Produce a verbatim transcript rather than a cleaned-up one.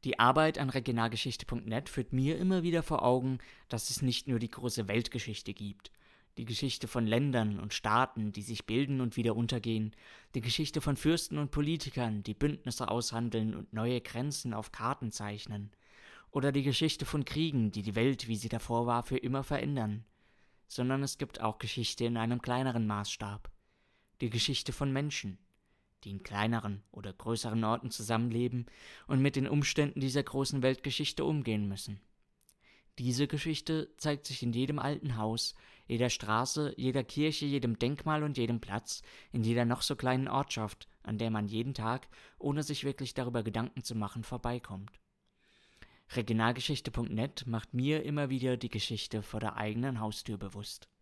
Die Arbeit an regionalgeschichte punkt net führt mir immer wieder vor Augen, dass es nicht nur die große Weltgeschichte gibt. Die Geschichte von Ländern und Staaten, die sich bilden und wieder untergehen, die Geschichte von Fürsten und Politikern, die Bündnisse aushandeln und neue Grenzen auf Karten zeichnen, oder die Geschichte von Kriegen, die die Welt, wie sie davor war, für immer verändern. Sondern es gibt auch Geschichte in einem kleineren Maßstab. Die Geschichte von Menschen, die in kleineren oder größeren Orten zusammenleben und mit den Umständen dieser großen Weltgeschichte umgehen müssen. Diese Geschichte zeigt sich in jedem alten Haus, jeder Straße, jeder Kirche, jedem Denkmal und jedem Platz, in jeder noch so kleinen Ortschaft, an der man jeden Tag, ohne sich wirklich darüber Gedanken zu machen, vorbeikommt. regionalgeschichte punkt net macht mir immer wieder die Geschichte vor der eigenen Haustür bewusst.